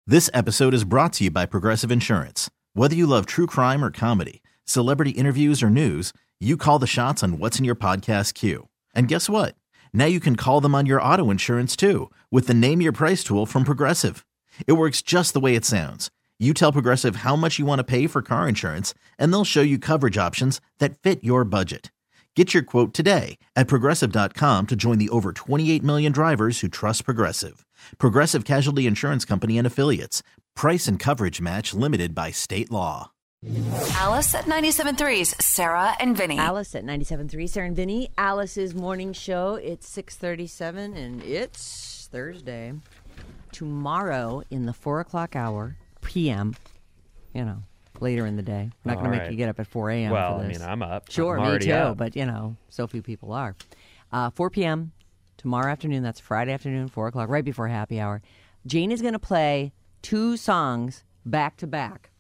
This episode is brought to you by Progressive Insurance. Whether you love true crime or comedy, celebrity interviews or news, you call the shots on what's in your podcast queue. And guess what? Now you can call them on your auto insurance too with the Name Your Price tool from Progressive. It works just the way it sounds. You tell Progressive how much you want to pay for car insurance, and they'll show you coverage options that fit your budget. Get your quote today at Progressive.com to join the over 28 million drivers who trust Progressive. Progressive Casualty Insurance Company and Affiliates. Price and coverage match limited by state law. Alice at 97.3's Sarah and Vinny. Alice at 97.3, Sarah and Vinny. Alice's morning show. It's 6:37 and it's Thursday. Tomorrow in the 4 o'clock hour, p.m., later in the day. I'm not going to make you get up at 4 a.m. Well, for this. I'm up. Sure, I'm me too, up. but, so few people are. 4 p.m. tomorrow afternoon, that's Friday afternoon, 4 o'clock, right before happy hour. Jane is going to play 2 songs back to back.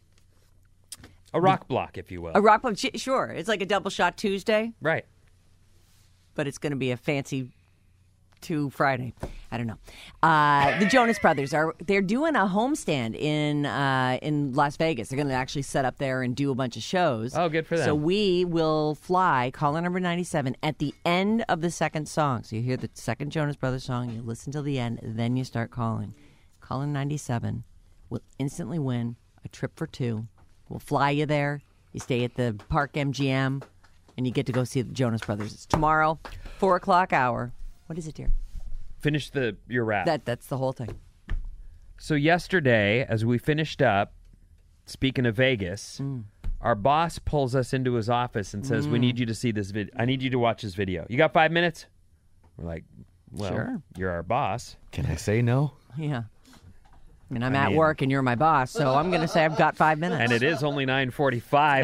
A rock block, if you will. A rock block, sure. It's like a double shot Tuesday. Right. But it's going to be a fancy 2 Friday. I don't know. The Jonas Brothers they're doing a homestand in Las Vegas. They're going to actually set up there and do a bunch of shows. Oh, good for them. So we will fly caller number 97 at the end of the second song. So you hear the second Jonas Brothers song, you listen till the end, then you start calling. Caller 97 will instantly win a trip for 2. We'll fly you there. You stay at the Park MGM, and you get to go see the Jonas Brothers. It's tomorrow, 4 o'clock hour. What is it, dear? Finish your rap. That's the whole thing. So yesterday, as we finished up, speaking of Vegas, our boss pulls us into his office and says, we need you to see this video. I need you to watch this video. You got 5 minutes? We're like, well, Sure. You're our boss. Can I say no? Yeah. I mean, I'm at work and you're my boss, so I'm going to say I've got 5 minutes. And it is only 9:45.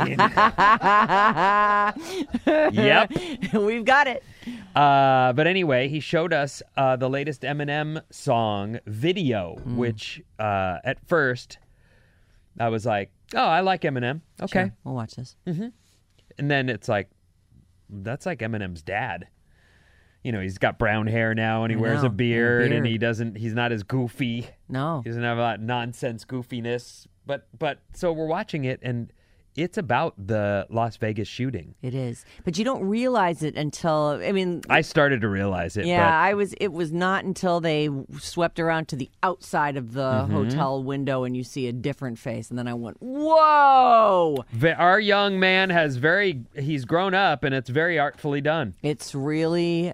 I mean, yep. We've got it. But anyway, he showed us the latest Eminem song video, which at first I was like, oh, I like Eminem. Okay. Sure, we'll watch this. And then it's like, that's like Eminem's dad. He's got brown hair now and he wears a beard, and he's not as goofy. No. He doesn't have that nonsense goofiness. But so we're watching it, and it's about the Las Vegas shooting. It is. But you don't realize it until, I started to realize it. Yeah, it was not until they swept around to the outside of the hotel window and you see a different face. And then I went, whoa! Our young man he's grown up, and it's very artfully done. It's really...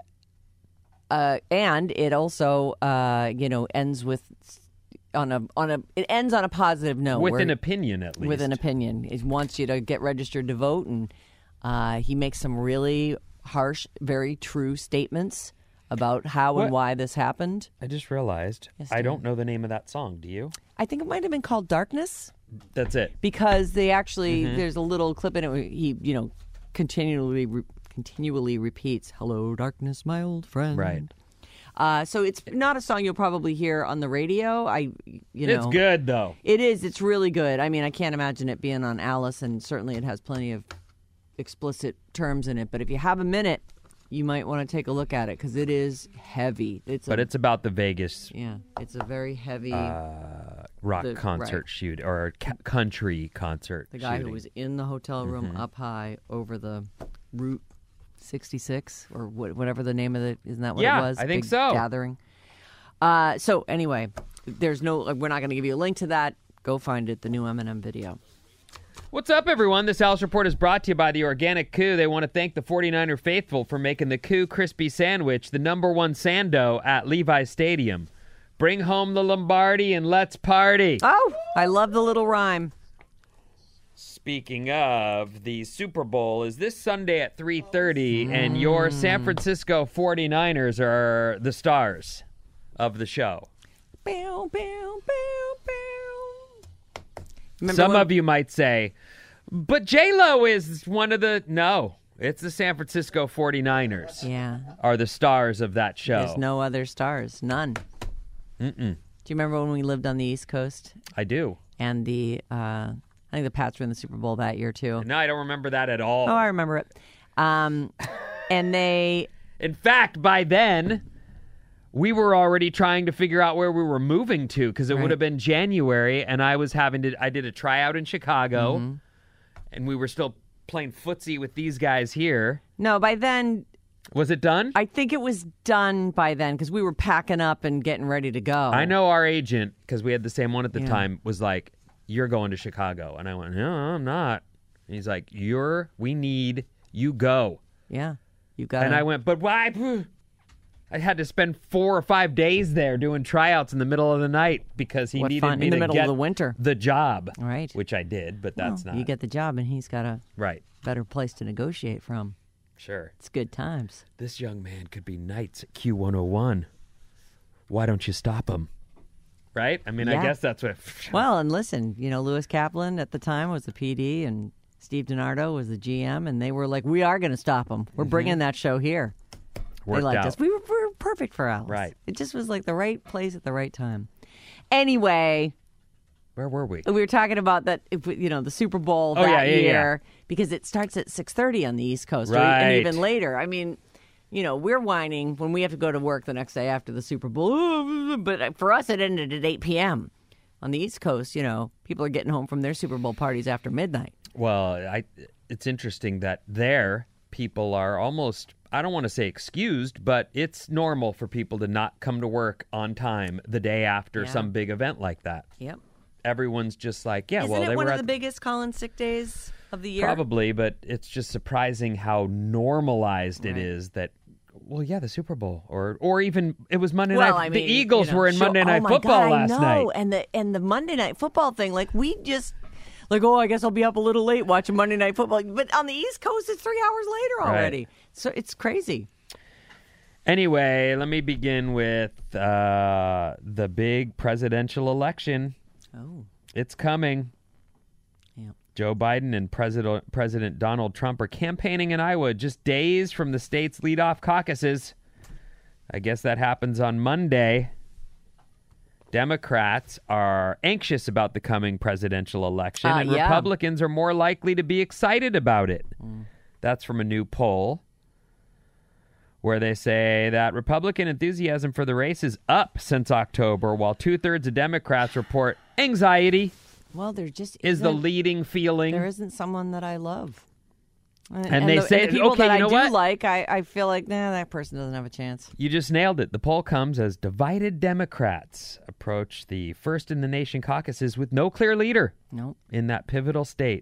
and it also, ends with it ends on a positive note. With an opinion, at least. With an opinion. It wants you to get registered to vote, and he makes some really harsh, very true statements about how and why this happened. I just realized I don't know the name of that song. Do you? I think it might have been called Darkness. That's it. Because they actually, there's a little clip in it where he, continually repeats, "Hello, darkness, my old friend." Right. So it's not a song you'll probably hear on the radio. It's good, though. It is. It's really good. I mean, I can't imagine it being on Alice, and certainly it has plenty of explicit terms in it. But if you have a minute, you might want to take a look at it, because it is heavy. It's about the Vegas. Yeah, it's a very heavy rock concert shoot, or country concert. The guy shooting. who was in the hotel room up high over the Route 66 or whatever the name of it, isn't that what it was? I think Big so. Gathering. So anyway, we're not going to give you a link to that. Go find it, the new Eminem video. What's up, everyone? This Alice Report is brought to you by the Organic Coup. They want to thank the 49er faithful for making the Coup Crispy Sandwich the #1 sando at Levi's Stadium. Bring home the Lombardi and let's party. Oh, I love the little rhyme. Speaking of, the Super Bowl is this Sunday at 3:30, and your San Francisco 49ers are the stars of the show. Bow, bow, bow, bow. Some of you might say, but J-Lo is one of the... No, it's the San Francisco 49ers. Yeah. Are the stars of that show. There's no other stars. None. Mm-mm. Do you remember when we lived on the East Coast? I do. And I think the Pats were in the Super Bowl that year, too. No, I don't remember that at all. Oh, I remember it. And they... In fact, by then, we were already trying to figure out where we were moving to because it would have been January, and I did a tryout in Chicago, and we were still playing footsie with these guys here. No, by then... Was it done? I think it was done by then because we were packing up and getting ready to go. I know our agent, because we had the same one at the time, was like, you're going to Chicago. And I went, no, I'm not. And he's like, we need you go. Yeah, you got it. And I went, but why? I had to spend 4 or 5 days there doing tryouts in the middle of the night because he needed me in the to middle get of the winter. the job. Right. Which I did, but that's not. You get the job and he's got a better place to negotiate from. Sure. It's good times. This young man could be knights at Q101. Why don't you stop him? Right? I mean, I guess that's what... Well, and listen, Lewis Kaplan at the time was the PD and Steve DiNardo was the GM, and they were like, we are going to stop him. We're bringing that show here. Worked they liked out. us. We were perfect for Alice. Right. It just was like the right place at the right time. Anyway... Where were we? We were talking about that, the Super Bowl that year, because it starts at 6:30 on the East Coast, and even later. I mean, we're whining when we have to go to work the next day after the Super Bowl, but for us, it ended at 8 p.m. On the East Coast, people are getting home from their Super Bowl parties after midnight. Well, it's interesting that there people are almost, I don't want to say excused, but it's normal for people to not come to work on time the day after some big event like that. Yep. Everyone's just like, Isn't they it were one of at the biggest Colin sick days of the year? Probably, but it's just surprising how normalized it is that, the Super Bowl or even it was Monday night. I mean, the Eagles were in Monday Night Football last night. And the Monday Night Football thing, like we just I guess I'll be up a little late watching Monday Night Football. But on the East Coast, it's 3 hours later already. Right. So it's crazy. Anyway, let me begin with the big presidential election. Oh. It's coming. Yeah. Joe Biden and President Donald Trump are campaigning in Iowa just days from the state's leadoff caucuses. I guess that happens on Monday. Democrats are anxious about the coming presidential election, and Republicans are more likely to be excited about it. That's from a new poll where they say that Republican enthusiasm for the race is up since October, while 2/3 of Democrats report anxiety. Well, there just is the leading feeling. There isn't someone that I love. And they say, and the people okay, that you know I do what? like, I feel like, that person doesn't have a chance. You just nailed it. The poll comes as divided Democrats approach the first in the nation caucuses with no clear leader in that pivotal state.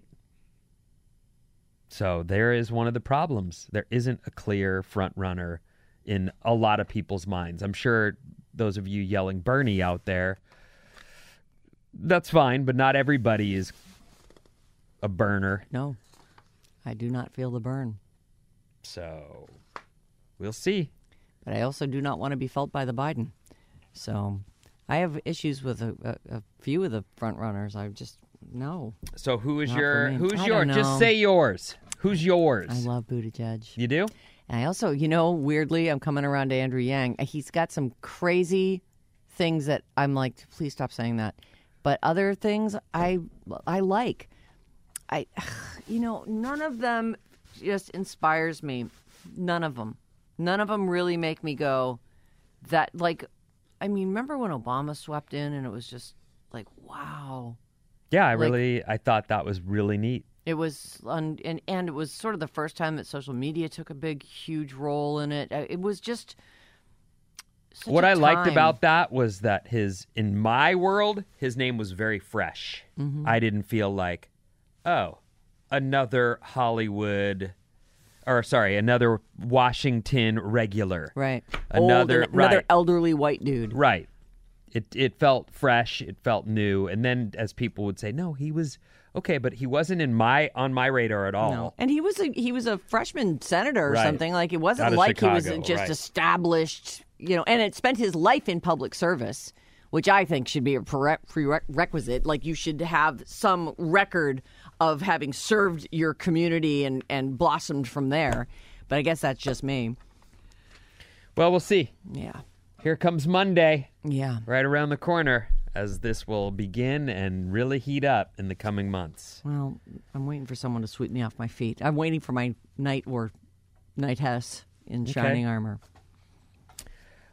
So there is one of the problems. There isn't a clear front runner in a lot of people's minds. I'm sure those of you yelling Bernie out there, that's fine, but not everybody is a burner. No, I do not feel the burn. So we'll see. But I also do not want to be felt by the Biden. So I have issues with a few of the front runners. I just, no. So who's Not yours? for me. I Yours? don't Just know. say yours. Who's yours? I love Buttigieg. You do? And I also, weirdly, I'm coming around to Andrew Yang. He's got some crazy things that I'm like, please stop saying that. But other things I like. None of them just inspires me. None of them. None of them really make me go that, remember when Obama swept in and it was just like, wow. Yeah, I thought that was really neat. It was, and it was sort of the first time that social media took a big, huge role in it. It was just such What a I liked time. about that was that in my world, his name was very fresh. Mm-hmm. I didn't feel like, another another Washington regular. Right. Another elderly white dude. Right. It felt fresh. It felt new. And then as people would say, no, he was okay, but he wasn't on my radar at all. No. And he was a freshman senator or Right. something. Like it wasn't Out of like he was Chicago, just right. established, and it spent his life in public service, which I think should be a prerequisite. Like you should have some record of having served your community and blossomed from there. But I guess that's just me. Well, we'll see. Yeah. Here comes Monday. Yeah. Right around the corner as this will begin and really heat up in the coming months. Well, I'm waiting for someone to sweep me off my feet. I'm waiting for my knightess in shining armor.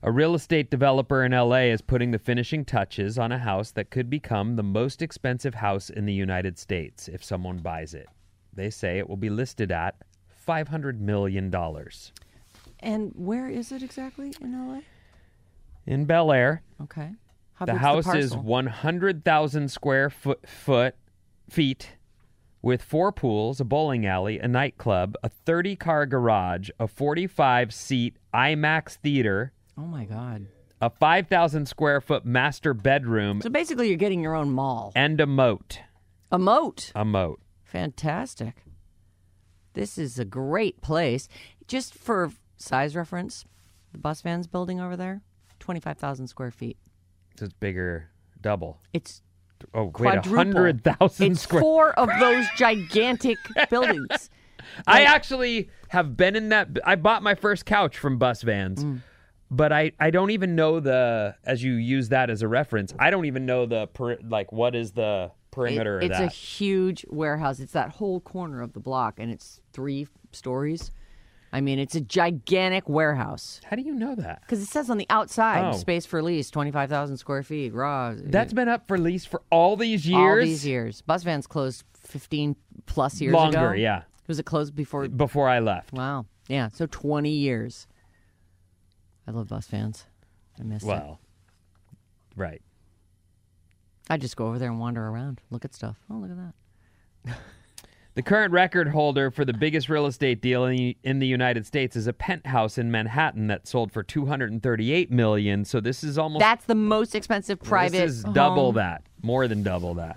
A real estate developer in L.A. is putting the finishing touches on a house that could become the most expensive house in the United States if someone buys it. They say it will be listed at $500 million. And where is it exactly in LA? In Bel Air. Okay. How The big's house is parcel? 100,000 square feet with 4 pools, a bowling alley, a nightclub, a 30-car garage, a 45-seat IMAX theater, Oh my God. a 5,000 square foot master bedroom, So basically, you're getting your own mall. and a moat. A moat. A moat. Fantastic. This is a great place. Just for size reference, the Bus Vans building over there, 25,000 square feet. So it's bigger, double. It's Oh, wait, quadruple. 100,000 It's square. 4 of those gigantic buildings. I actually have been in that. I bought my first couch from Bus Vans, but I don't even know as you use that as a reference, I don't even know what is the perimeter of It's that. a huge warehouse. It's that whole corner of the block, and it's 3 stories. I mean, it's a gigantic warehouse. How do you know that? Because it says on the outside, Oh. space for lease, 25,000 square feet, raw. That's been up for lease for all these years? All these years. Bus Vans closed 15 plus years ago. Longer, yeah. Was it closed before? Before I left. Wow. Yeah, so 20 years. I love Bus Vans. I miss it. Well, right. I just go over there and wander around, look at stuff. Oh, look at that. The current record holder for the biggest real estate deal in the United States is a penthouse in Manhattan that sold for $238 million. So this is almost That's the most expensive private This is double home. that, more than double that.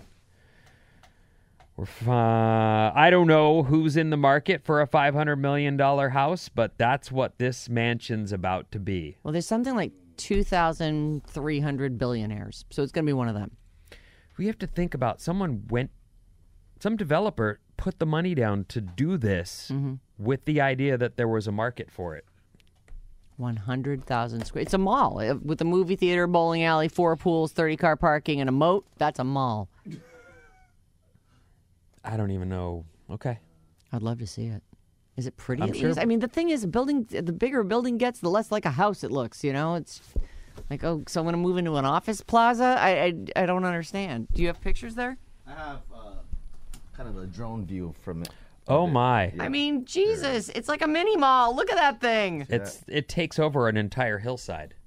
I don't know who's in the market for a $500 million house, but that's what this mansion's about to be. Well, there's something like 2,300 billionaires, so it's going to be one of them. We have to think about some developer put the money down to do this with the idea that there was a market for it. 100,000 square. It's a mall with a movie theater, bowling alley, 4 pools, 30-car parking, and a moat. That's a mall. I don't even know. Okay. I'd love to see it. Is it pretty I'm at sure- least? I mean, the thing is, the bigger a building gets, the less like a house it looks, you know? It's like, oh, so I'm going to move into an office plaza? I don't understand. Do you have pictures there? I have kind of a drone view from it. Oh my. I mean, Jesus, it's like a mini mall. Look at that thing. It takes over an entire hillside.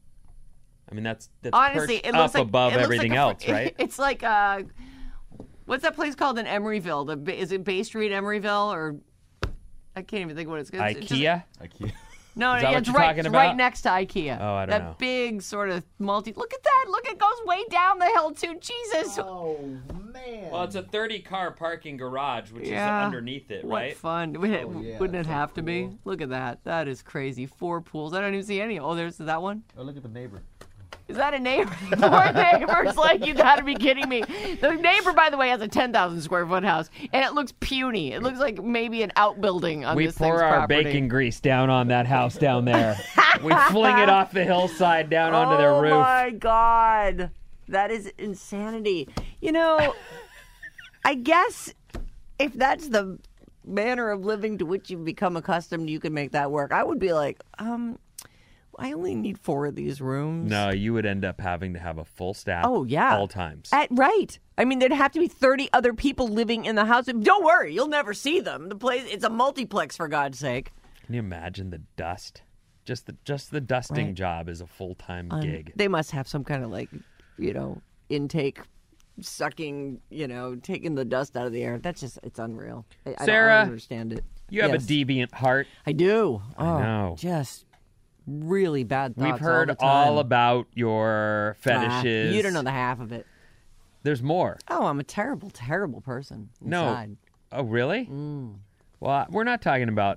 I mean, that's Honestly, perched it looks up like above it looks everything like else, right? It's like what's that place called in Emeryville? Is it Bay Street, Emeryville, or I can't even think what it's called. IKEA? No, Is that what it's you're right. talking It's about? right next to IKEA. Oh, I don't that know. big sort of multi. Look at that! Look, it goes way down the hill too. Jesus. Oh man! Well, it's a 30-car parking garage, which Yeah. is underneath it, What right? fun! yeah, Wouldn't it that's have so to be? cool. Look at that. That is crazy. 4 pools. I don't even see any. Oh, there's that one. Oh, look at the neighbor. Is that a neighbor? Poor neighbor's like, you gotta be kidding me. The neighbor, by the way, has a 10,000 square foot house, and it looks puny. It looks like maybe an outbuilding on We this thing's pour our property. bacon grease down on that house down there. We fling it off the hillside down onto their roof. Oh my God. That is insanity. You know, I guess if that's the manner of living to which you've become accustomed, you can make that work. I would be like, I only need 4 of these rooms. No, you would end up having to have a full staff. Oh, yeah. all times. Right. I mean, there'd have to be 30 other people living in the house. Don't worry, you'll never see them. The place, it's a multiplex, for God's sake. Can you imagine the dust? Just the dusting Right. job is a full-time gig. They must have some kind of intake, sucking, taking the dust out of the air. That's just, it's unreal. I Sarah, don't understand it. You have Yes. a deviant heart. I do. Oh, know. Just really bad thoughts. We've heard all, the time. all about your fetishes. You don't know the half of it. There's more. Oh, I'm a terrible, terrible person No. inside. Oh, really? Well, we're not talking about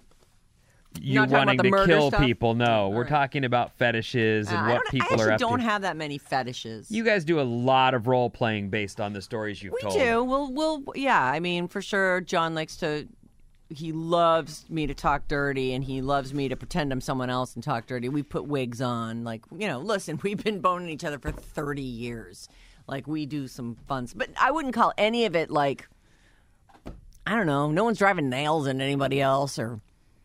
you Not talking wanting about the to murder kill stuff? people. No, we're right. talking about fetishes and what people I are actually up don't to. have that many fetishes. You guys do a lot of role playing based on the stories you've We told. do. Yeah. I mean, for sure, John likes to. He loves me to talk dirty, and he loves me to pretend I'm someone else and talk dirty. We put wigs on, listen, we've been boning each other for 30 years. Like, we do some fun, but I wouldn't call any of it I don't know. No one's driving nails into anybody else or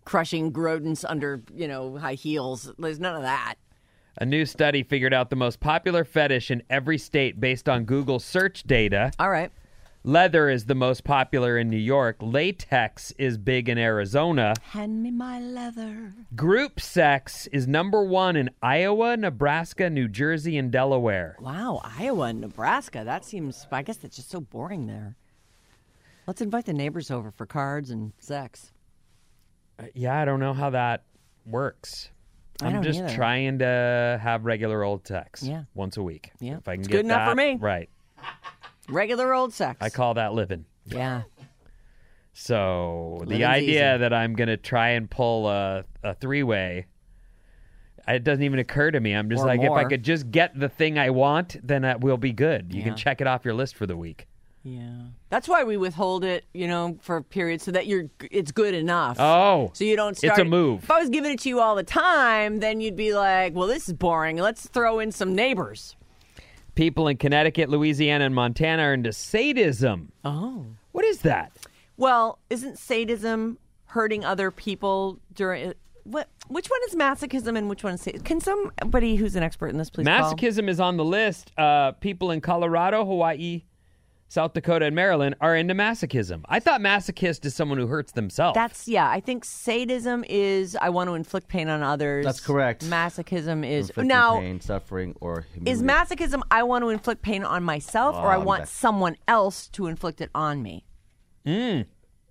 crushing rodents under, high heels. There's none of that. A new study figured out the most popular fetish in every state based on Google search data. All right. Leather is the most popular in New York. Latex is big in Arizona. Hand me my leather. Group sex is number 1 in Iowa, Nebraska, New Jersey, and Delaware. Wow, Iowa and Nebraska. That seems, I guess that's just so boring there. Let's invite the neighbors over for cards and sex. Yeah, I don't know how that works. I I'm don't just either. trying to have regular old sex once a week. Yeah, if I can it's get good enough that, for me. Right. Regular old sex. I call that living. Yeah. So the Living's idea easy. that I'm going to try and pull a three-way, it doesn't even occur to me. I'm just Or like, if I more. could just get the thing I want, then we'll be good. You Yeah. can check it off your list for the week. Yeah. That's why we withhold it, for periods so that it's good enough. Oh, So you don't it's start. a move. If I was giving it to you all the time, then you'd be like, well, this is boring. Let's throw in some neighbors. People in Connecticut, Louisiana, and Montana are into sadism. Oh. What is that? Well, isn't sadism hurting other people during which one is masochism and which one is sadism? Can somebody who's an expert in this please call? Masochism is on the list. People in Colorado, Hawaii, South Dakota, and Maryland are into masochism. I thought masochist is someone who hurts themselves. I think sadism is I want to inflict pain on others. That's correct. Masochism is Inflicting now pain, suffering, or is humiliation. masochism I want to inflict pain on myself or I want that- someone else to inflict it on me. In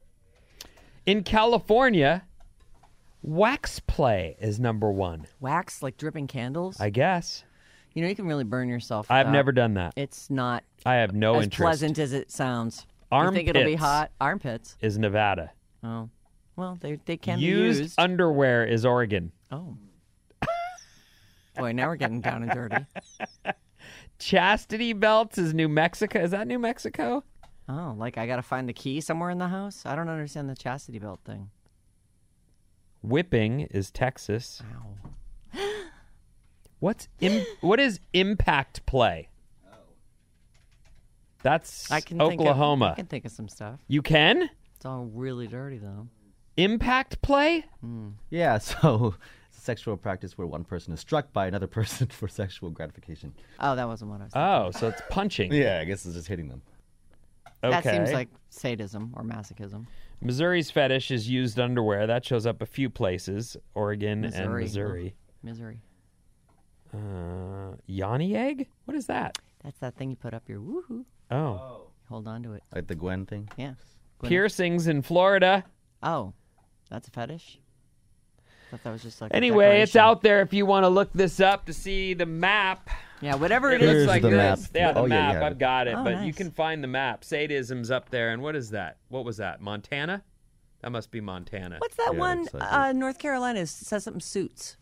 California, wax play is number 1. Wax like dripping candles. I guess. You can really burn yourself. with I've that. never done that. It's not I have no as interest. pleasant as it sounds. You think it'll be Armpits. hot? Armpits. Is Nevada. Oh. Well, they can Used be used. underwear is Oregon. Oh. Boy, now we're getting down and dirty. Chastity belts is New Mexico. Is that New Mexico? Oh, like I got to find the key somewhere in the house? I don't understand the chastity belt thing. Whipping is Texas. Ow. What is impact play? That's I can Oklahoma. I can think of some stuff. You can? It's all really dirty, though. Impact play? Yeah, so it's a sexual practice where one person is struck by another person for sexual gratification. Oh, that wasn't what I was thinking. Oh, so it's punching. Yeah, I guess it's just hitting them. Okay. That seems like sadism or masochism. Missouri's fetish is used underwear. That shows up a few places, Oregon and Missouri. Missouri. Misery. Yanni egg? What is that? That's that thing you put up your woohoo. Oh. Hold on to it. Like the Gwen thing. Yeah. Gwyneth. Piercings in Florida. Oh, that's a fetish? I thought that was just like a Anyway, it's decoration. out there if you want to look this up to see the map. Yeah, whatever it It is. looks like the this. map. Yeah, the Oh, yeah, map. you have I've it. got it. Oh, But you nice. can find the map. Sadism's up there. And what is that? What was that? Montana? That must be Montana. What's that Yeah, one? looks like North Carolina says something suits.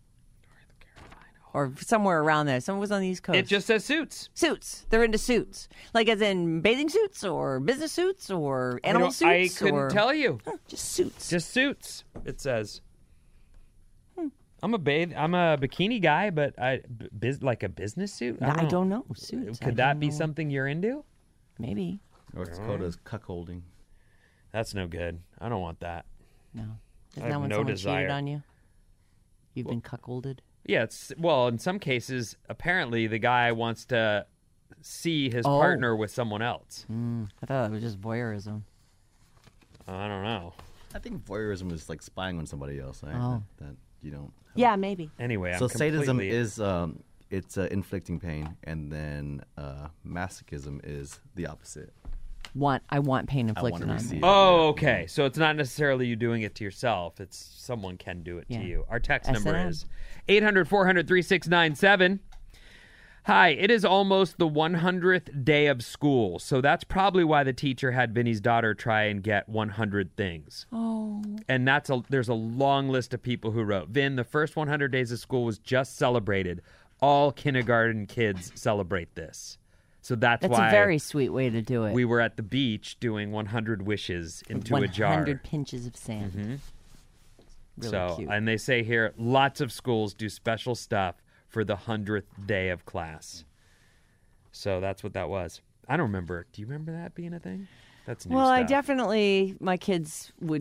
Or somewhere around there. Someone was on the East Coast. It just says suits. Suits. They're into suits. Like as in bathing suits or business suits or animal I suits. couldn't or... tell you. Just suits. Just suits. It says. I'm a bikini guy, but like a business suit. I don't know. Suits. I Could that don't be know. something you're into? Maybe. Or it's called as cuckolding. That's no good. I don't want that. No. Isn't have that when no someone desire. cheated on you? You've been cuckolded? Yeah, in some cases, apparently the guy wants to see his Oh. partner with someone else. I thought it was just voyeurism. I don't know. I think voyeurism is like spying on somebody else. Right? Oh. That you don't. Yeah, maybe. Anyway, So I'm sadism completely... is it's inflicting pain, and then masochism is the opposite. I want pain I inflicted wanna on me. receive. Oh, okay. So it's not necessarily you doing it to yourself. It's someone can do it Yeah. to you. Our text number S&M. is 800-400-3697. Hi, it is almost the 100th day of school, so that's probably why the teacher had Vinny's daughter try and get 100 things. Oh. And there's a long list of people who wrote, Vin, the first 100 days of school was just celebrated. All kindergarten kids celebrate this. So that's That's why a very sweet way to do it. we were at the beach doing 100 wishes into a jar. 100 pinches of sand. Mhm. Really So, cute. and they say here, lots of schools do special stuff for the 100th day of class. So that's what that was. I don't remember. Do you remember that being a thing? That's new Well, I stuff. definitely, my kids would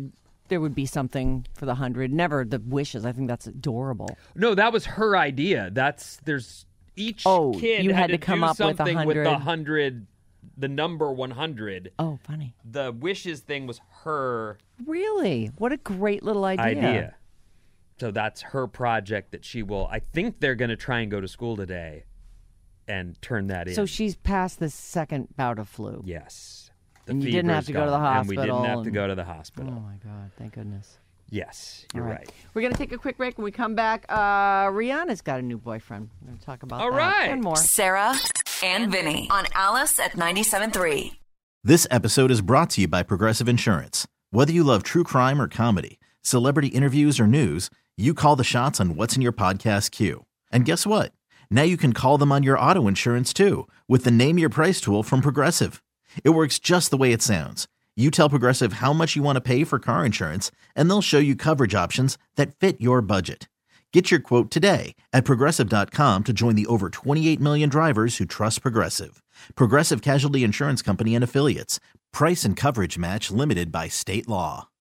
there would be something for the 100. Never the wishes. I think that's adorable. No, that was her idea. There's each kid you had to come up with something with the 100. 100, the number 100. Oh, funny. The wishes thing was her Really? What a great little idea. So that's her project that she will. I think they're going to try and go to school today and turn that in. So she's past the second bout of flu. Yes. And you didn't have to go to the And we hospital. didn't have to go to the hospital. Oh, my God. Thank goodness. Yes, you're All right. We're going to take a quick break. When we come back, Rihanna's got a new boyfriend. We're going to talk about All that right. and more. Sarah and Vinny on Alice at 97.3. This episode is brought to you by Progressive Insurance. Whether you love true crime or comedy, celebrity interviews or news, you call the shots on what's in your podcast queue. And guess what? Now you can call them on your auto insurance too with the Name Your Price tool from Progressive. It works just the way it sounds. You tell Progressive how much you want to pay for car insurance, and they'll show you coverage options that fit your budget. Get your quote today at Progressive.com to join the over 28 million drivers who trust Progressive. Progressive Casualty Insurance Company and Affiliates. Price and coverage match limited by state law.